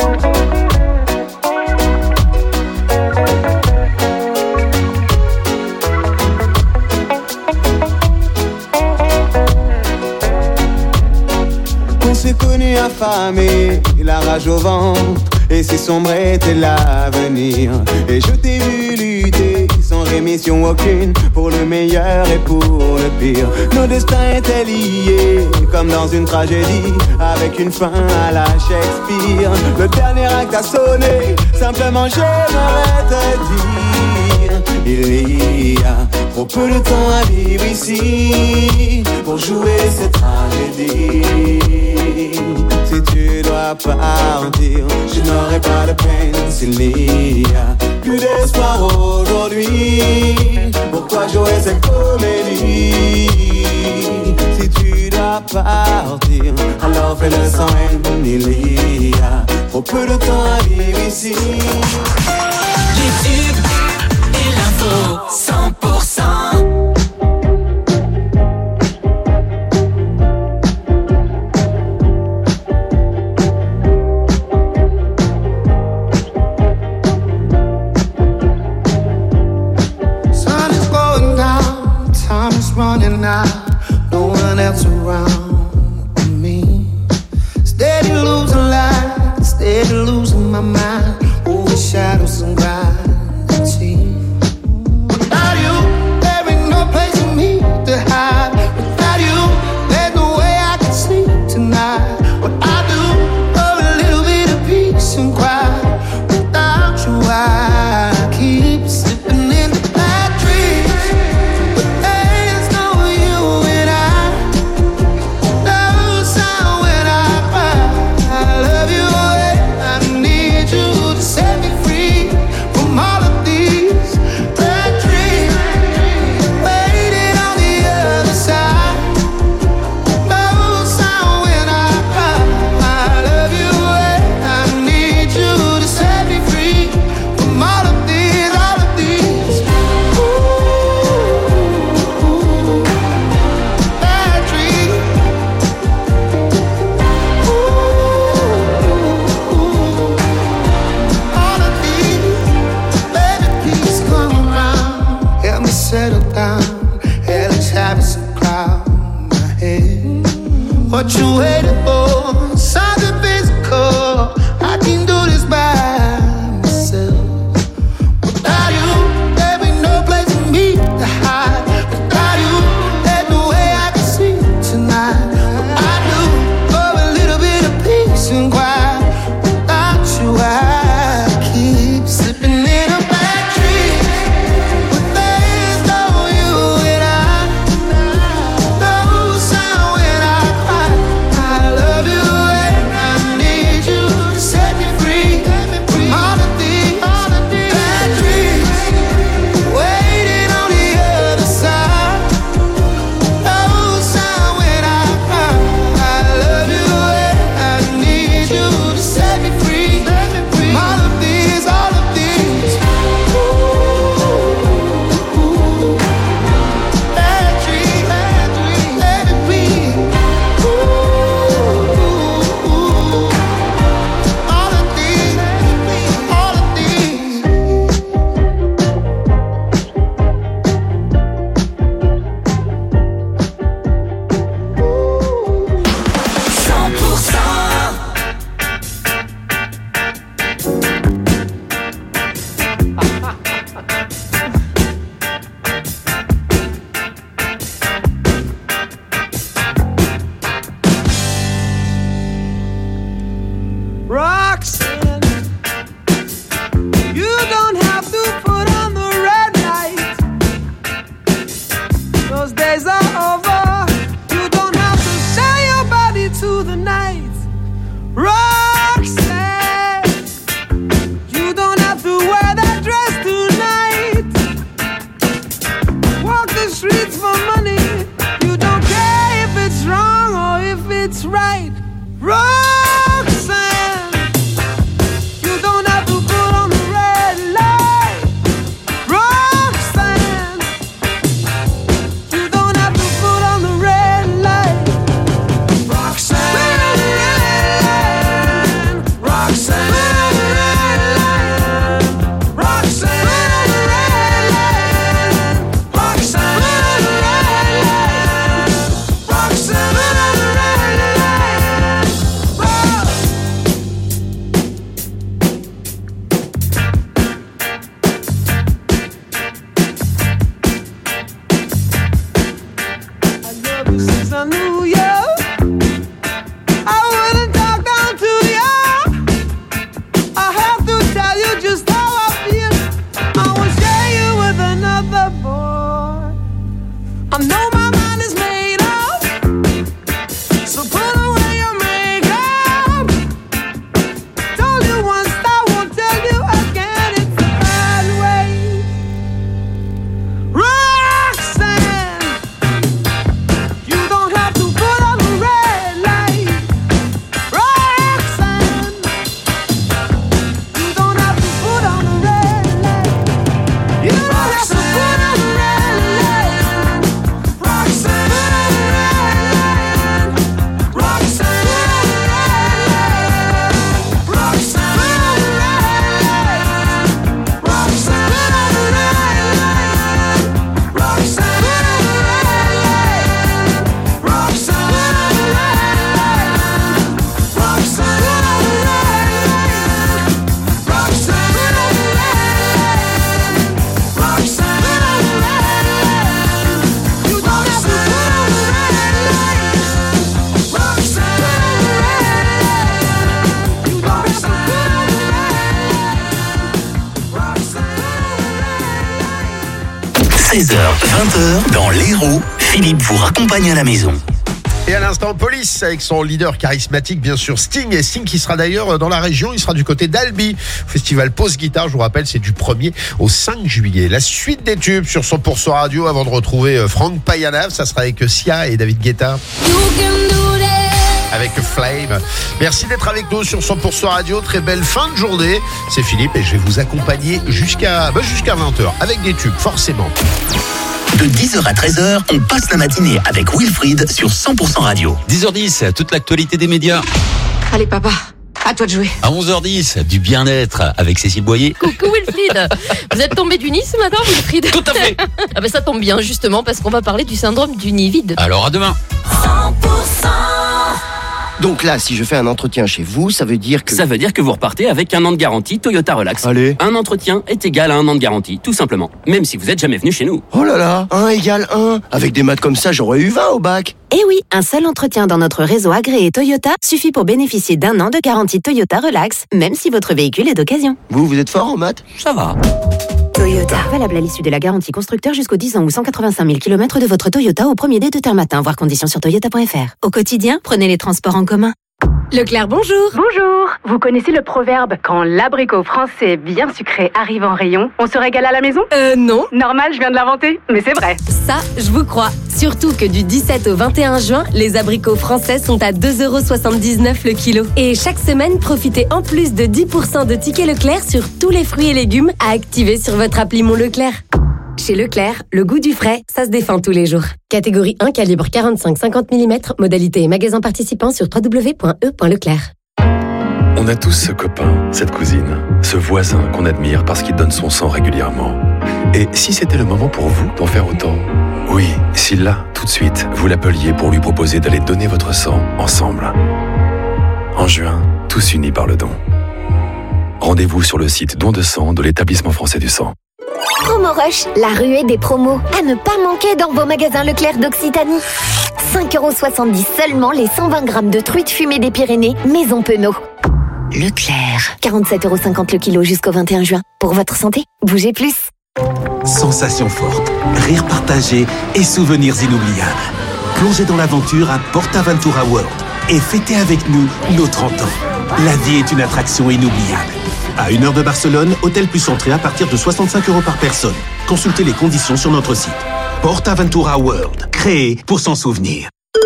On s'est connus affamés, la rage au ventre, et si sombre était l'avenir. Et je t'ai vu lutter sans rémission aucune, pour le meilleur et pour le pire. Nos destins étaient liés, comme dans une tragédie, avec une fin à la Shakespeare. Le dernier acte a sonné, simplement j'aimerais te dire: il y a trop peu de temps à vivre ici pour jouer cette tragédie. Si tu dois partir, je n'aurai pas de peine. S'il n'y a plus d'espoir aujourd'hui, pourquoi jouer cette comédie? Si tu dois partir, alors fais-le sans haine. Il y a trop peu de temps à vivre ici. Les tubes et l'info cent pour cent. Running out, no one else around me. Steady losing light, steady losing my mind, over shadows and gravity. Without you, there ain't no place for me to hide. Without you, there's no way I can sleep tonight. What I do, for a little bit of peace and quiet. Without you, I keep slipping in the bad dreams. What you waiting for? Something physical. I can do this by myself. Without you, there ain't no place for me to hide. Without you, there's no way I can sleep tonight. What I do for a little bit of peace and quiet. Without you, I keep slipping in a bad dream. But there's no you and I, no sound when I cry. I I know my mind is made up, so put away your makeup. Told you once, I won't tell you again. It's a bad way. Roxanne, you don't have to put on the red light. Roxanne, you don't have to put on the red light. You don't have to put on the red light. Roxanne, Roxanne, Roxanne, seize heures, vingt heures, dans l'Hérault, Philippe vous raccompagne à la maison. Et à l'instant, Police avec son leader charismatique, bien sûr, Sting. Et Sting qui sera d'ailleurs dans la région, il sera du côté d'Albi. Festival Pause Guitare, je vous rappelle, c'est du premier au cinq juillet. La suite des tubes sur cent pour cent Radio avant de retrouver Franck Payanav, ça sera avec Sia et David Guetta. Avec Flame. Merci d'être avec nous sur cent pour cent Radio. Très belle fin de journée. C'est Philippe et je vais vous accompagner jusqu'à bah jusqu'à vingt heures avec des tubes, forcément. De dix heures à treize heures, on passe la matinée avec Wilfried sur cent pour cent Radio. dix heures dix, toute l'actualité des médias. Allez papa, à toi de jouer. À onze heures dix, du bien-être avec Cécile Boyer. Coucou Wilfried. Vous êtes tombé du nid ce matin, Wilfried? Tout à fait. Ah ben ça tombe bien justement parce qu'on va parler du syndrome du nid vide. Alors à demain. cent pour cent. Donc là, si je fais un entretien chez vous, ça veut dire que... Ça veut dire que vous repartez avec un an de garantie Toyota Relax. Allez. Un entretien est égal à un an de garantie, tout simplement. Même si vous êtes jamais venu chez nous. Oh là là, un égale un. Avec des maths comme ça, j'aurais eu vingt au bac. Eh oui, un seul entretien dans notre réseau agréé Toyota suffit pour bénéficier d'un an de garantie Toyota Relax, même si votre véhicule est d'occasion. Vous, vous êtes fort en maths? Ça va. Toyota. Valable à l'issue de la garantie constructeur jusqu'aux dix ans ou cent quatre-vingt-cinq mille kilomètres de votre Toyota au premier dé de terme matin, voir conditions sur toyota point f r. Au quotidien, prenez les transports en commun. Leclerc, bonjour. Bonjour. Vous connaissez le proverbe « Quand l'abricot français bien sucré arrive en rayon, on se régale à la maison » Euh, non. Normal, je viens de l'inventer, mais c'est vrai. Ça, je vous crois. Surtout que du dix-sept au vingt et un juin, les abricots français sont à deux euros soixante-dix-neuf le kilo. Et chaque semaine, profitez en plus de dix pour cent de tickets Leclerc sur tous les fruits et légumes à activer sur votre appli Mon Leclerc. Chez Leclerc, le goût du frais, ça se défend tous les jours. Catégorie un, calibre quarante-cinq à cinquante millimètres, modalité et magasin participant sur w w w point e point leclerc. On a tous ce copain, cette cousine, ce voisin qu'on admire parce qu'il donne son sang régulièrement. Et si c'était le moment pour vous d'en faire autant? Oui, si là, tout de suite, vous l'appeliez pour lui proposer d'aller donner votre sang ensemble. En juin, tous unis par le don. Rendez-vous sur le site don de sang de l'Établissement français du sang. Promo Rush, la ruée des promos. À ne pas manquer dans vos magasins Leclerc d'Occitanie. cinq euros soixante-dix seulement les cent vingt grammes de truites fumées des Pyrénées, Maison Penaud. Leclerc. quarante-sept euros cinquante le kilo jusqu'au vingt et un juin. Pour votre santé, bougez plus. Sensations fortes, rires partagés et souvenirs inoubliables. Plongez dans l'aventure à PortAventura World et fêtez avec nous nos trente ans. La vie est une attraction inoubliable. À une heure de Barcelone, hôtel plus entrée à partir de soixante-cinq euros par personne. Consultez les conditions sur notre site. PortAventura World, créé pour s'en souvenir.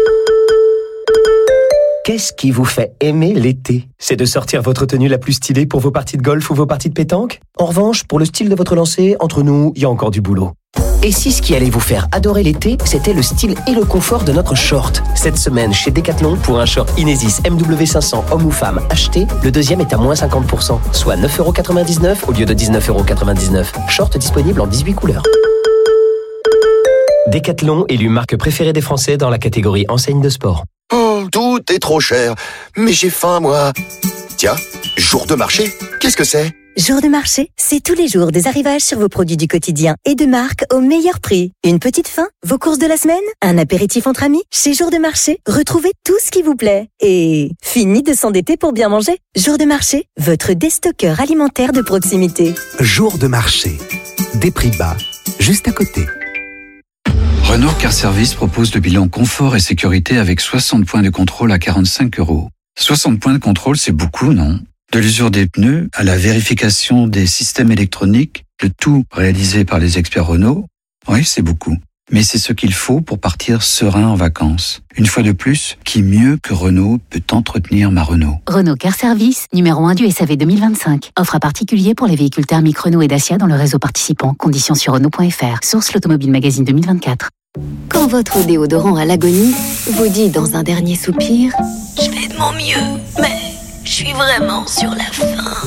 Qu'est-ce qui vous fait aimer l'été? C'est de sortir votre tenue la plus stylée pour vos parties de golf ou vos parties de pétanque? En revanche, pour le style de votre lancer, entre nous, il y a encore du boulot. Et si ce qui allait vous faire adorer l'été, c'était le style et le confort de notre short? Cette semaine, chez Decathlon, pour un short Inesis M W cinq cents homme ou femme acheté, le deuxième est à moins cinquante pour cent, soit neuf euros quatre-vingt-dix-neuf au lieu de dix-neuf euros quatre-vingt-dix-neuf. Short disponible en dix-huit couleurs. Decathlon, élu marque préférée des Français dans la catégorie enseigne de sport. Oh, tout est trop cher. Mais j'ai faim, moi. Tiens, jour de marché, qu'est-ce que c'est? Jour de marché, c'est tous les jours des arrivages sur vos produits du quotidien et de marque au meilleur prix. Une petite faim? Vos courses de la semaine? Un apéritif entre amis? Chez Jour de marché, retrouvez tout ce qui vous plaît. Et fini de s'endetter pour bien manger. Jour de marché, votre déstockeur alimentaire de proximité. Jour de marché, des prix bas, juste à côté. Renault Car Service propose le bilan confort et sécurité avec soixante points de contrôle à quarante-cinq euros. soixante points de contrôle, c'est beaucoup, non? De l'usure des pneus à la vérification des systèmes électroniques, le tout réalisé par les experts Renault. Oui, c'est beaucoup. Mais c'est ce qu'il faut pour partir serein en vacances. Une fois de plus, qui mieux que Renault peut entretenir ma Renault? Renault Car Service, numéro un du S A V deux mille vingt-cinq. Offre à particulier pour les véhicules thermiques Renault et Dacia dans le réseau participant. Conditions sur Renault point F R. Source l'Automobile Magazine deux mille vingt-quatre. Quand votre déodorant à l'agonie vous dit dans un dernier soupir « Je fais de mon mieux, mais je suis vraiment sur la fin ».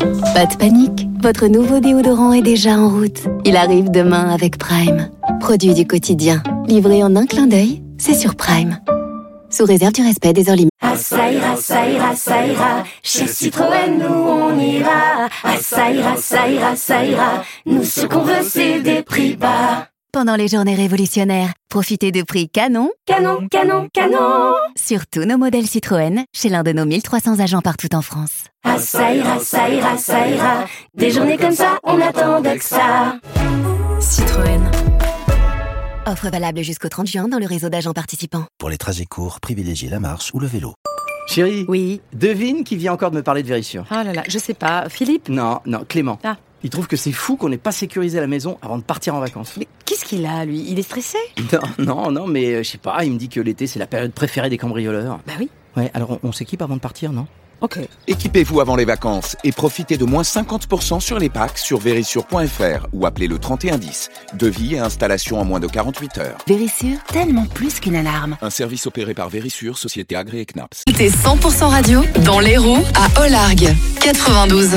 Pas de panique, votre nouveau déodorant est déjà en route. Il arrive demain avec Prime. Produit du quotidien, livré en un clin d'œil, c'est sur Prime. Sous réserve du respect des heures limites. Ah ça ira, ça ira, ça ira, chez Citroën nous on ira. Ah ça ira, ça ira, ça ira, nous ce qu'on veut c'est des prix bas. Pendant les journées révolutionnaires, profitez de prix canon, Canon, canon, canon. sur tous nos modèles Citroën, chez l'un de nos mille trois cents agents partout en France. Ah ça ira, ça ira, ça ira, des journées comme ça on attendait que ça. Citroën. Offre valable jusqu'au trente juin dans le réseau d'agents participants. Pour les trajets courts, privilégiez la marche ou le vélo. Chérie. Oui. Devine qui vient encore de me parler de Vérissure. Ah là là, je sais pas. Philippe? Non, non, Clément. Ah. Il trouve que c'est fou qu'on n'ait pas sécurisé la maison avant de partir en vacances. Mais qu'est-ce qu'il a, lui? Il est stressé? Non, non, non, mais euh, je sais pas, il me dit que l'été c'est la période préférée des cambrioleurs. Bah oui. Ouais, alors on, on s'équipe avant de partir, non? Ok. Équipez-vous avant les vacances et profitez de moins cinquante pour cent sur les packs sur vérissure point F R ou appelez le trente et un dix. Devis et installation en moins de quarante-huit heures. Vérissure, tellement plus qu'une alarme. Un service opéré par Vérissure, société agréée C N A P S. Écoutez cent pour cent radio dans l'Hérault à Ollargues, quatre-vingt-douze.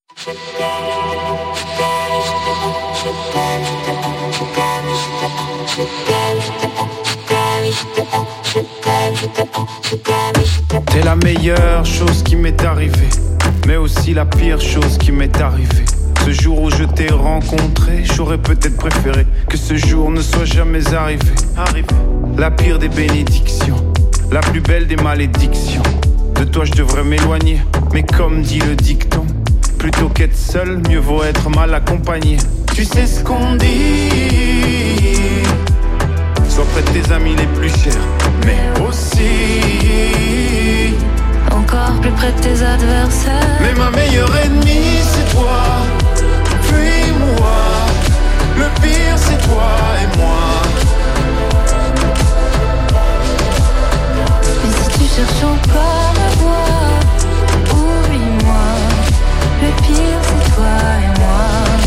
T'es la meilleure chose qui m'est arrivée, mais aussi la pire chose qui m'est arrivée. Ce jour où je t'ai rencontré, j'aurais peut-être préféré que ce jour ne soit jamais arrivé. Arrivé. La pire des bénédictions, la plus belle des malédictions. De toi je devrais m'éloigner, mais comme dit le dicton, plutôt qu'être seul, mieux vaut être mal accompagné. Tu sais ce qu'on dit, sois près de tes amis les plus chers, mais aussi encore plus près de tes adversaires. Mais ma meilleure ennemie c'est toi, puis moi. Le pire c'est toi et moi. Et si tu cherches encore à voir, oublie-moi. Le pire c'est toi et moi.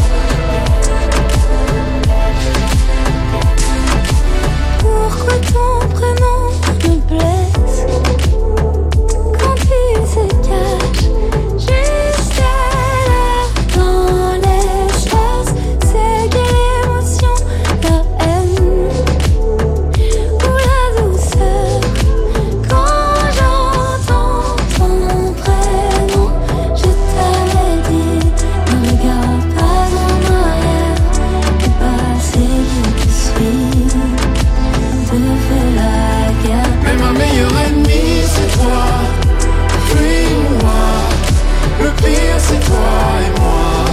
Pourquoi ton prénom me blesse quand il se cache juste à l'heure dans l'espace? C'est quelle émotion, la haine ou la douceur quand j'entends ton prénom? Je t'avais dit, ne regarde pas en arrière, le passé qui te suit te fait la guerre. Mais ma meilleure ennemie c'est toi, puis moi. Le pire c'est toi et moi.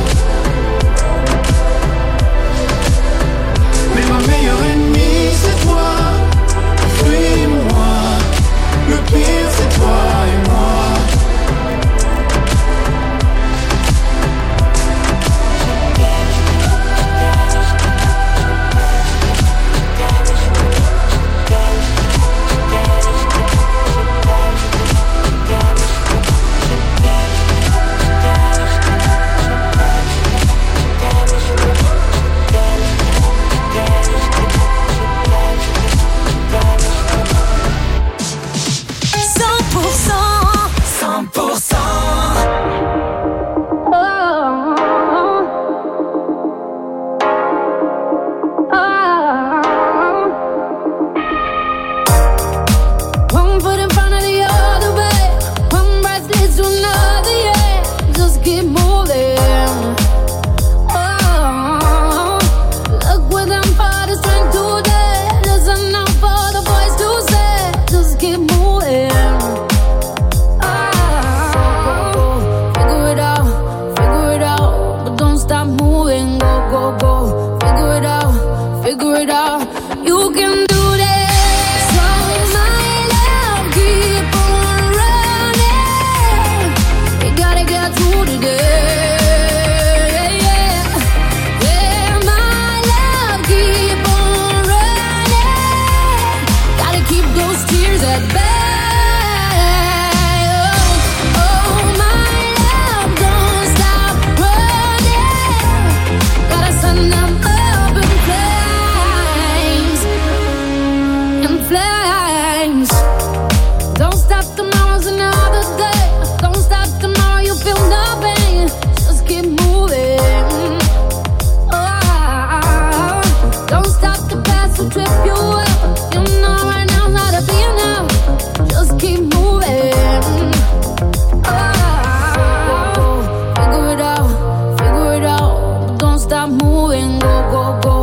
Mais ma meilleure ennemie c'est toi, puis moi. Le pire c'est toi et moi. cent pour cent, cent pour cent. One foot in front of the other way, one breath leads to another, yeah. Just keep moving. Oh, look what them fathers trying to do. There's enough for the boys to say. Just keep moving. Oh, figure it out, figure it out, but don't stop moving. Go, go, go. Figure it out, figure it out. You can stop moving, go, go, go.